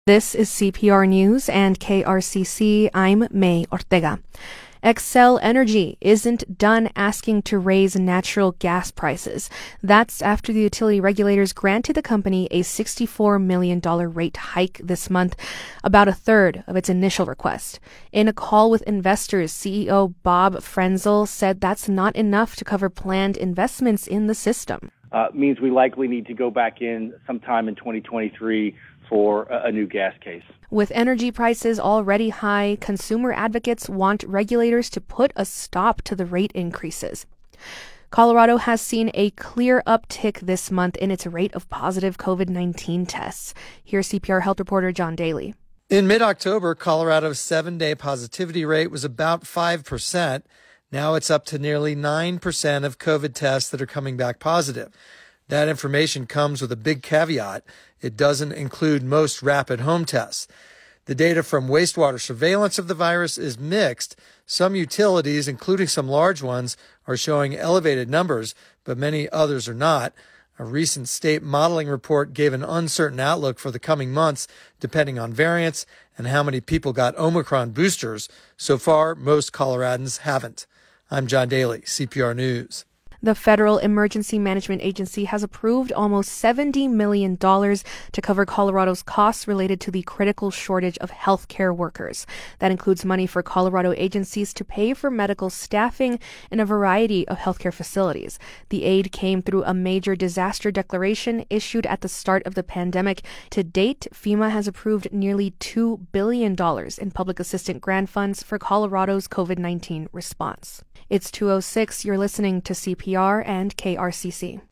This is CPR News and KRCC. I'm May Ortega. Xcel Energy isn't done asking to raise natural gas prices. That's after the utility regulators granted the company a $64 million rate hike this month, about a third of its initial request. In a call with investors, CEO Bob Frenzel said that's not enough to cover planned investments in the system. Means we likely need to go back in sometime in 2023 for a new gas case. With energy prices already high, consumer advocates want regulators to put a stop to the rate increases. Colorado has seen a clear uptick this month in its rate of positive COVID-19 tests. Here's CPR health reporter John Daly. In mid-October, Colorado's 7-day positivity rate was about 5%. Now it's up to nearly 9% of COVID tests that are coming back positive. That information comes with a big caveat. It doesn't include most rapid home tests. The data from wastewater surveillance of the virus is mixed. Some utilities, including some large ones, are showing elevated numbers, but many others are not. A recent state modeling report gave an uncertain outlook for the coming months, depending on variants and how many people got Omicron boosters. So far, most Coloradans haven't. I'm John Daly, CPR News. The Federal Emergency Management Agency has approved almost $70 million to cover Colorado's costs related to the critical shortage of healthcare workers. That includes money for Colorado agencies to pay for medical staffing in a variety of healthcare facilities. The aid came through a major disaster declaration issued at the start of the pandemic. To date, FEMA has approved nearly $2 billion in public assistance grant funds for Colorado's COVID-19 response. It's 2:06. You're listening to CPR and KRCC.